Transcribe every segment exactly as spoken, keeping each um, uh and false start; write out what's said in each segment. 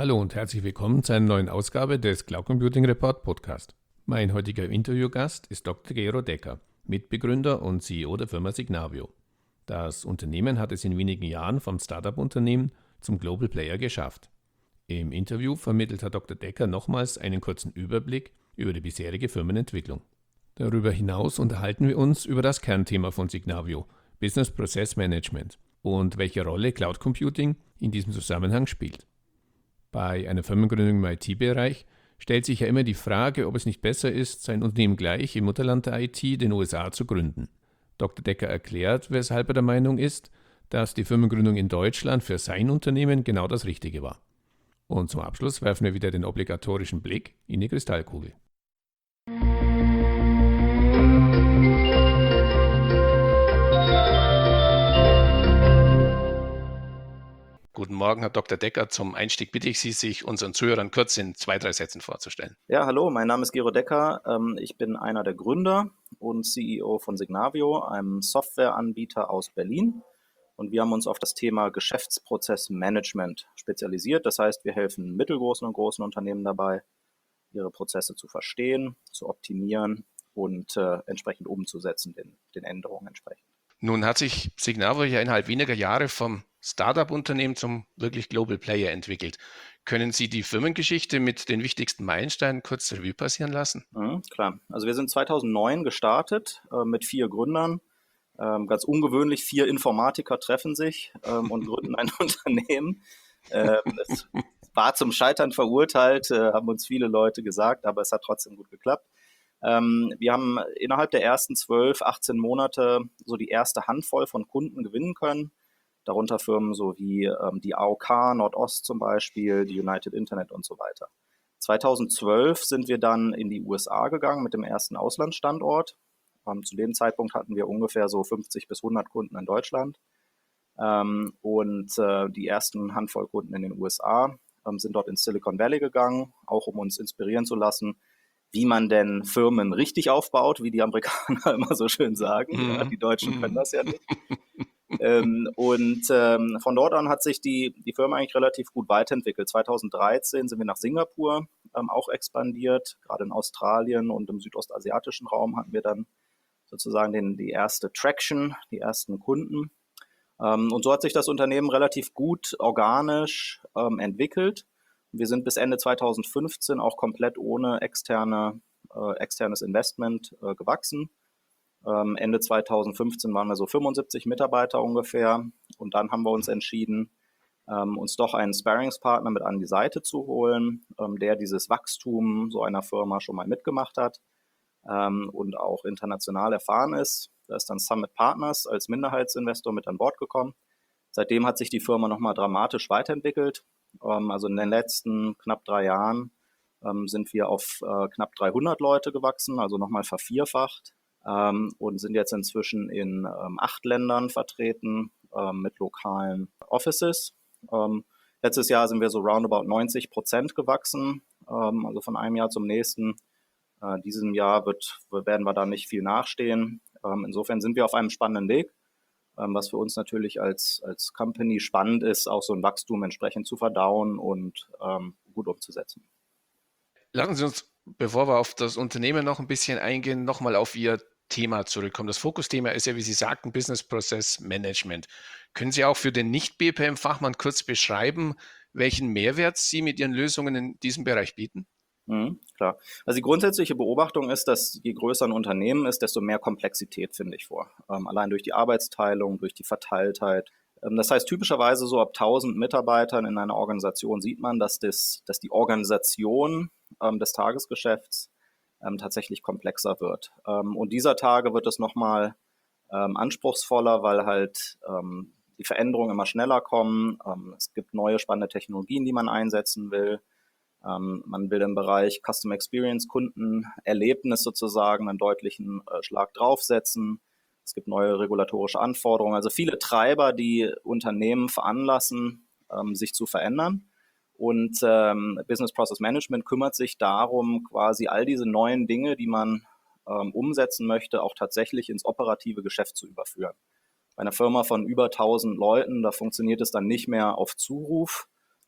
Hallo und herzlich willkommen zu einer neuen Ausgabe des Cloud Computing Report Podcast. Mein heutiger Interviewgast ist Doktor Gero Decker, Mitbegründer und C E O der Firma Signavio. Das Unternehmen hat es in wenigen Jahren vom Startup-Unternehmen zum Global Player geschafft. Im Interview vermittelt Herr Doktor Decker nochmals einen kurzen Überblick über die bisherige Firmenentwicklung. Darüber hinaus unterhalten wir uns über das Kernthema von Signavio, Business Process Management, und welche Rolle Cloud Computing in diesem Zusammenhang spielt. Bei einer Firmengründung im I T-Bereich stellt sich ja immer die Frage, ob es nicht besser ist, sein Unternehmen gleich im Mutterland der I T, den U S A, zu gründen. Doktor Decker erklärt, weshalb er der Meinung ist, dass die Firmengründung in Deutschland für sein Unternehmen genau das Richtige war. Und zum Abschluss werfen wir wieder den obligatorischen Blick in die Kristallkugel. Guten Morgen, Herr Doktor Decker. Zum Einstieg bitte ich Sie, sich unseren Zuhörern kurz in zwei, drei Sätzen vorzustellen. Ja, hallo, mein Name ist Gero Decker. Ich bin einer der Gründer und C E O von Signavio, einem Softwareanbieter aus Berlin. Und wir haben uns auf das Thema Geschäftsprozessmanagement spezialisiert. Das heißt, wir helfen mittelgroßen und großen Unternehmen dabei, ihre Prozesse zu verstehen, zu optimieren und äh, entsprechend umzusetzen, den, den Änderungen entsprechend. Nun hat sich Signavio ja innerhalb weniger Jahre vom Startup-Unternehmen zum wirklich Global Player entwickelt. Können Sie die Firmengeschichte mit den wichtigsten Meilensteinen kurz Revue passieren lassen? Mhm, klar. Also wir sind zweitausendneun gestartet äh, mit vier Gründern. Ähm, ganz ungewöhnlich, vier Informatiker treffen sich ähm, und gründen ein Unternehmen. Ähm, es war zum Scheitern verurteilt, äh, haben uns viele Leute gesagt, aber es hat trotzdem gut geklappt. Ähm, wir haben innerhalb der ersten zwölf, achtzehn Monate so die erste Handvoll von Kunden gewinnen können. Darunter Firmen so wie ähm, die A O K, Nordost zum Beispiel, die United Internet und so weiter. zweitausendzwölf sind wir dann in die U S A gegangen mit dem ersten Auslandsstandort. Ähm, zu dem Zeitpunkt hatten wir ungefähr so fünfzig bis hundert Kunden in Deutschland. Ähm, und äh, die ersten Handvoll Kunden in den U S A ähm, sind dort ins Silicon Valley gegangen, auch um uns inspirieren zu lassen, wie man denn Firmen richtig aufbaut, wie die Amerikaner immer so schön sagen. Mhm. Ja, die Deutschen können das ja nicht. ähm, und ähm, von dort an hat sich die, die Firma eigentlich relativ gut weiterentwickelt. zweitausenddreizehn sind wir nach Singapur ähm, auch expandiert. Gerade in Australien und im südostasiatischen Raum hatten wir dann sozusagen den, die erste Traction, die ersten Kunden. Ähm, und so hat sich das Unternehmen relativ gut organisch ähm, entwickelt. Wir sind bis Ende zweitausendfünfzehn auch komplett ohne externe, äh, externes Investment äh, gewachsen. Ähm, Ende zweitausendfünfzehn waren wir so fünfundsiebzig Mitarbeiter ungefähr. Und dann haben wir uns entschieden, ähm, uns doch einen Sparringspartner mit an die Seite zu holen, ähm, der dieses Wachstum so einer Firma schon mal mitgemacht hat ähm, und auch international erfahren ist. Da ist dann Summit Partners als Minderheitsinvestor mit an Bord gekommen. Seitdem hat sich die Firma nochmal dramatisch weiterentwickelt. Ähm, also in den letzten knapp drei Jahren ähm, sind wir auf äh, knapp dreihundert Leute gewachsen, also nochmal vervierfacht. Ähm, und sind jetzt inzwischen in ähm, acht Ländern vertreten ähm, mit lokalen Offices. Ähm, letztes Jahr sind wir so roundabout neunzig Prozent gewachsen, ähm, also von einem Jahr zum nächsten. Äh, diesem Jahr wird, werden wir da nicht viel nachstehen. Ähm, insofern sind wir auf einem spannenden Weg, ähm, was für uns natürlich als, als Company spannend ist, auch so ein Wachstum entsprechend zu verdauen und ähm, gut umzusetzen. Lassen Sie uns, bevor wir auf das Unternehmen noch ein bisschen eingehen, nochmal auf Ihr Thema zurückkommen. Das Fokusthema ist ja, wie Sie sagten, Business Process Management. Können Sie auch für den Nicht-B P M-Fachmann kurz beschreiben, welchen Mehrwert Sie mit Ihren Lösungen in diesem Bereich bieten? Mhm, klar. Also die grundsätzliche Beobachtung ist, dass je größer ein Unternehmen ist, desto mehr Komplexität finde ich vor. Ähm, allein durch die Arbeitsteilung, durch die Verteiltheit. Ähm, das heißt, typischerweise so ab tausend Mitarbeitern in einer Organisation sieht man, dass, das, dass die Organisation ähm, des Tagesgeschäfts ähm, tatsächlich komplexer wird. Ähm, und dieser Tage wird es nochmal ähm, anspruchsvoller, weil halt ähm, die Veränderungen immer schneller kommen. Ähm, es gibt neue spannende Technologien, die man einsetzen will. Ähm, man will im Bereich Custom Experience, Kundenerlebnis sozusagen einen deutlichen äh, Schlag draufsetzen. Es gibt neue regulatorische Anforderungen. Also viele Treiber, die Unternehmen veranlassen, ähm, sich zu verändern. Und ähm, Business Process Management kümmert sich darum, quasi all diese neuen Dinge, die man ähm, umsetzen möchte, auch tatsächlich ins operative Geschäft zu überführen. Bei einer Firma von über tausend Leuten, da funktioniert es dann nicht mehr auf Zuruf.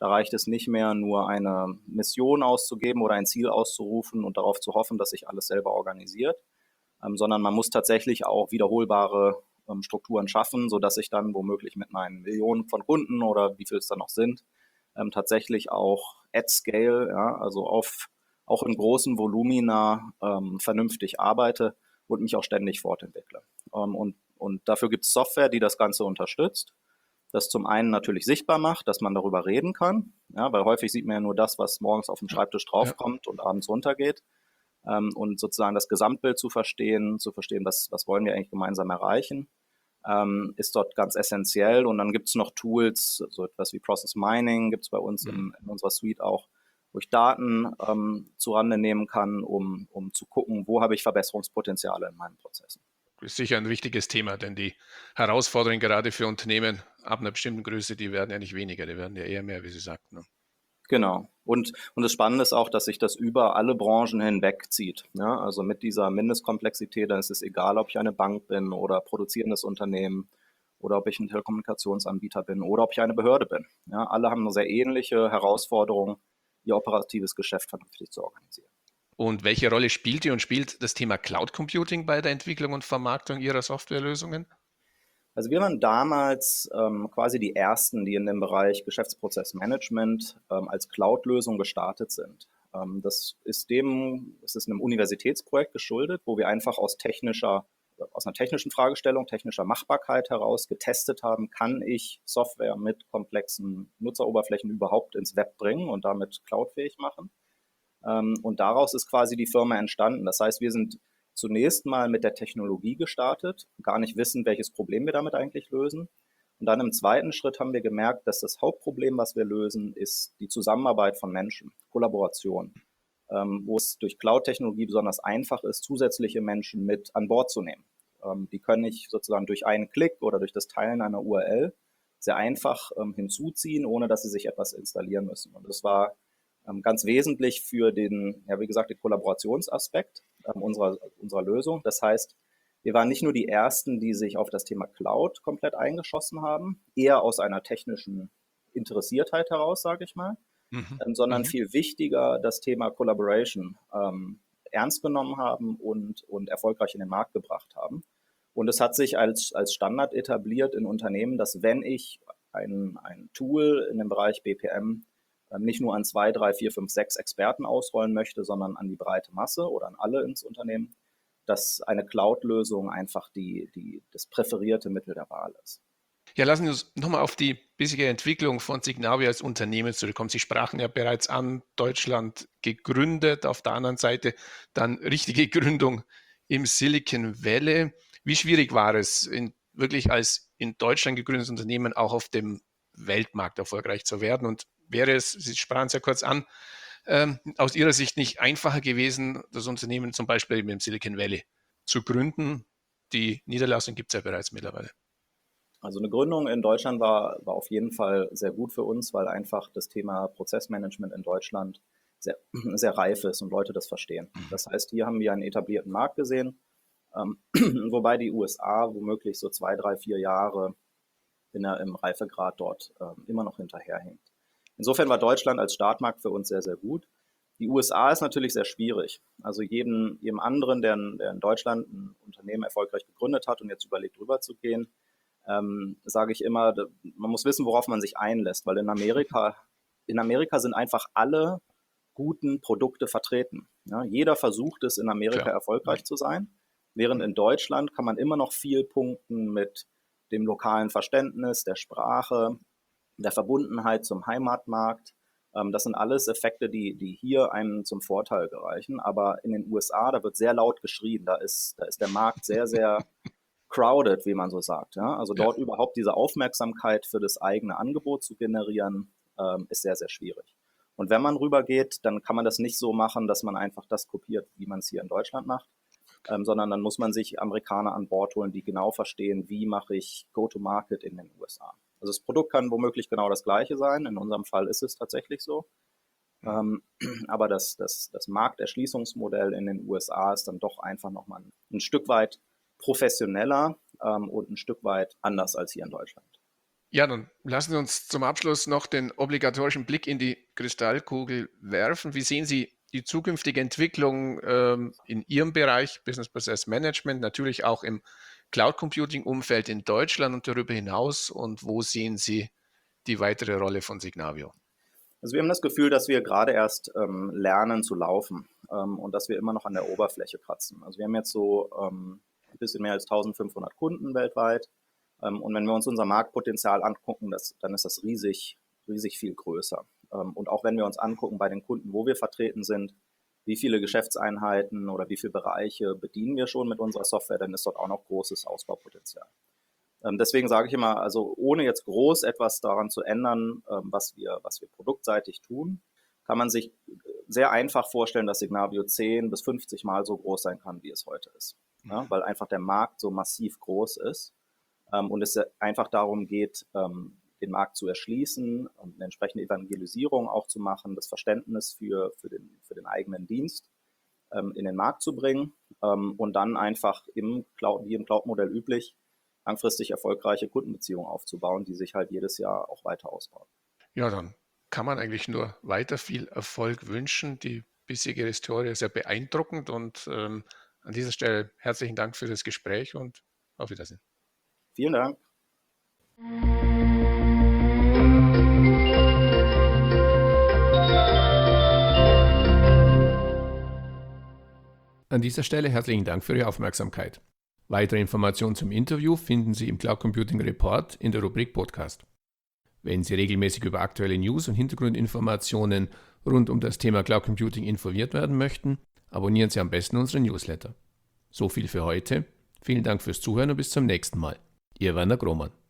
Da reicht es nicht mehr, nur eine Mission auszugeben oder ein Ziel auszurufen und darauf zu hoffen, dass sich alles selber organisiert, ähm, sondern man muss tatsächlich auch wiederholbare ähm, Strukturen schaffen, sodass ich dann womöglich mit meinen Millionen von Kunden oder wie viel es dann noch sind, ähm, tatsächlich auch at scale, ja, also auf, auch in großen Volumina ähm, vernünftig arbeite und mich auch ständig fortentwickle. Ähm, und, und dafür gibt es Software, die das Ganze unterstützt. Das zum einen natürlich sichtbar macht, dass man darüber reden kann, ja, weil häufig sieht man ja nur das, was morgens auf dem Schreibtisch Ja. draufkommt und abends runtergeht. Ähm, und sozusagen das Gesamtbild zu verstehen, zu verstehen, was, was wollen wir eigentlich gemeinsam erreichen, ähm, ist dort ganz essentiell. Und dann gibt es noch Tools, so etwas wie Process Mining gibt es bei uns in, in unserer Suite auch, wo ich Daten ähm, zurande nehmen kann, um, um zu gucken, wo habe ich Verbesserungspotenziale in meinen Prozessen. Das ist sicher ein wichtiges Thema, denn die Herausforderungen gerade für Unternehmen ab einer bestimmten Größe, die werden ja nicht weniger, die werden ja eher mehr, wie Sie sagten. Ne? Genau. Und, und das Spannende ist auch, dass sich das über alle Branchen hinweg zieht. Ja, also mit dieser Mindestkomplexität, dann ist es egal, ob ich eine Bank bin oder produzierendes Unternehmen oder ob ich ein Telekommunikationsanbieter bin oder ob ich eine Behörde bin. Ja, alle haben eine sehr ähnliche Herausforderung, ihr operatives Geschäft vernünftig zu organisieren. Und welche Rolle spielte und spielt das Thema Cloud Computing bei der Entwicklung und Vermarktung Ihrer Softwarelösungen? Also wir waren damals ähm, quasi die Ersten, die in dem Bereich Geschäftsprozessmanagement ähm, als Cloud-Lösung gestartet sind. Ähm, das ist dem, es ist einem Universitätsprojekt geschuldet, wo wir einfach aus technischer, aus einer technischen Fragestellung, technischer Machbarkeit heraus getestet haben, kann ich Software mit komplexen Nutzeroberflächen überhaupt ins Web bringen und damit cloudfähig machen. Ähm, und daraus ist quasi die Firma entstanden. Das heißt, wir sind zunächst mal mit der Technologie gestartet, gar nicht wissen, welches Problem wir damit eigentlich lösen. Und dann im zweiten Schritt haben wir gemerkt, dass das Hauptproblem, was wir lösen, ist die Zusammenarbeit von Menschen, Kollaboration, ähm, wo es durch Cloud-Technologie besonders einfach ist, zusätzliche Menschen mit an Bord zu nehmen. Ähm, die können ich sozusagen durch einen Klick oder durch das Teilen einer U R L sehr einfach ähm, hinzuziehen, ohne dass sie sich etwas installieren müssen. Und das war ähm, ganz wesentlich für den, ja wie gesagt, den Kollaborationsaspekt ähm, unserer, unserer Lösung. Das heißt, wir waren nicht nur die Ersten, die sich auf das Thema Cloud komplett eingeschossen haben, eher aus einer technischen Interessiertheit heraus, sage ich mal, Mhm. ähm, sondern Mhm. viel wichtiger das Thema Collaboration ähm, ernst genommen haben und, und erfolgreich in den Markt gebracht haben. Und es hat sich als, als Standard etabliert in Unternehmen, dass wenn ich ein, ein Tool in dem Bereich B P M ähm, nicht nur an zwei, drei, vier, fünf, sechs Experten ausrollen möchte, sondern an die breite Masse oder an alle ins Unternehmen, dass eine Cloud-Lösung einfach die, die, das präferierte Mittel der Wahl ist. Ja, lassen Sie uns nochmal auf die bisherige Entwicklung von Signavio als Unternehmen zurückkommen. Sie sprachen ja bereits an, Deutschland gegründet, auf der anderen Seite dann richtige Gründung im Silicon Valley. Wie schwierig war es, in, wirklich als in Deutschland gegründetes Unternehmen auch auf dem Weltmarkt erfolgreich zu werden? Und wäre es, Sie sprachen es ja kurz an, ähm, aus Ihrer Sicht nicht einfacher gewesen, das Unternehmen zum Beispiel im Silicon Valley zu gründen? Die Niederlassung gibt es ja bereits mittlerweile. Also eine Gründung in Deutschland war, war auf jeden Fall sehr gut für uns, weil einfach das Thema Prozessmanagement in Deutschland sehr, sehr reif ist und Leute das verstehen. Das heißt, hier haben wir einen etablierten Markt gesehen, ähm, wobei die U S A womöglich so zwei, drei, vier Jahre in der, im Reifegrad dort ähm, immer noch hinterherhinkt. Insofern war Deutschland als Startmarkt für uns sehr, sehr gut. Die U S A ist natürlich sehr schwierig. Also jedem, jedem anderen, der in, der in Deutschland ein Unternehmen erfolgreich gegründet hat und jetzt überlegt, rüber zu gehen, ähm, sage ich immer, man muss wissen, worauf man sich einlässt, weil in Amerika, in Amerika sind einfach alle guten Produkte vertreten. Ja, jeder versucht es, in Amerika Klar. erfolgreich zu sein, während in Deutschland kann man immer noch viel punkten mit dem lokalen Verständnis, der Sprache, der Verbundenheit zum Heimatmarkt. Ähm, das sind alles Effekte, die, die hier einem zum Vorteil gereichen. Aber in den U S A, da wird sehr laut geschrien, da ist, da ist der Markt sehr, sehr crowded, wie man so sagt. Ja? Also Ja. dort überhaupt diese Aufmerksamkeit für das eigene Angebot zu generieren, ähm, ist sehr, sehr schwierig. Und wenn man rübergeht, dann kann man das nicht so machen, dass man einfach das kopiert, wie man es hier in Deutschland macht, ähm, sondern dann muss man sich Amerikaner an Bord holen, die genau verstehen, wie mache ich Go-to-Market in den U S A. Also das Produkt kann womöglich genau das gleiche sein. In unserem Fall ist es tatsächlich so. Ähm, aber das, das, das Markterschließungsmodell in den U S A ist dann doch einfach nochmal ein, ein Stück weit professioneller ähm, und ein Stück weit anders als hier in Deutschland. Ja, dann lassen Sie uns zum Abschluss noch den obligatorischen Blick in die Kristallkugel werfen. Wie sehen Sie die zukünftige Entwicklung ähm, in Ihrem Bereich Business Process Management, natürlich auch im Cloud Computing Umfeld in Deutschland und darüber hinaus? Und wo sehen Sie die weitere Rolle von Signavio? Also wir haben das Gefühl, dass wir gerade erst ähm, lernen zu laufen ähm, und dass wir immer noch an der Oberfläche kratzen. Also wir haben jetzt so ähm, ein bisschen mehr als eintausendfünfhundert Kunden weltweit. Ähm, und wenn wir uns unser Marktpotenzial angucken, das, dann ist das riesig, riesig viel größer. Ähm, und auch wenn wir uns angucken bei den Kunden, wo wir vertreten sind, wie viele Geschäftseinheiten oder wie viele Bereiche bedienen wir schon mit unserer Software, dann ist dort auch noch großes Ausbaupotenzial. Ähm, deswegen sage ich immer, also ohne jetzt groß etwas daran zu ändern, ähm, was wir, was wir produktseitig tun, kann man sich sehr einfach vorstellen, dass Signavio zehn bis fünfzig Mal so groß sein kann, wie es heute ist. Ja, weil einfach der Markt so massiv groß ist ähm, und es einfach darum geht, ähm, den Markt zu erschließen, um eine entsprechende Evangelisierung auch zu machen, das Verständnis für, für, den, für den eigenen Dienst ähm, in den Markt zu bringen ähm, und dann einfach im Cloud, wie im Cloud-Modell üblich, langfristig erfolgreiche Kundenbeziehungen aufzubauen, die sich halt jedes Jahr auch weiter ausbauen. Ja, dann kann man eigentlich nur weiter viel Erfolg wünschen. Die bisherige Historie ist sehr beeindruckend und ähm, an dieser Stelle herzlichen Dank für das Gespräch und auf Wiedersehen. Vielen Dank. An dieser Stelle herzlichen Dank für Ihre Aufmerksamkeit. Weitere Informationen zum Interview finden Sie im Cloud Computing Report in der Rubrik Podcast. Wenn Sie regelmäßig über aktuelle News und Hintergrundinformationen rund um das Thema Cloud Computing informiert werden möchten, abonnieren Sie am besten unseren Newsletter. So viel für heute. Vielen Dank fürs Zuhören und bis zum nächsten Mal. Ihr Werner Grohmann.